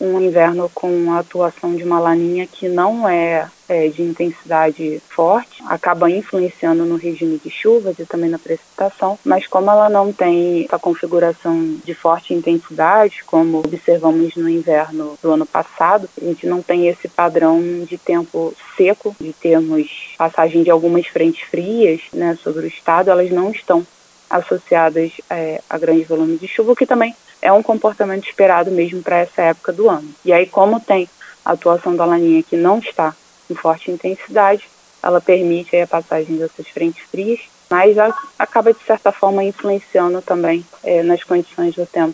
um inverno com a atuação de uma laninha que não é de intensidade forte, acaba influenciando no regime de chuvas e também na precipitação, mas como ela não tem essa configuração de forte intensidade, como observamos no inverno do ano passado, a gente não tem esse padrão de tempo seco, de termos passagem de algumas frentes frias, né, sobre o estado, elas não estão associadas a grandes volumes de chuva, o que também é um comportamento esperado mesmo para essa época do ano. E aí, como tem a atuação da laninha que não está em forte intensidade, ela permite a passagem dessas frentes frias, mas acaba, de certa forma, influenciando também nas condições do tempo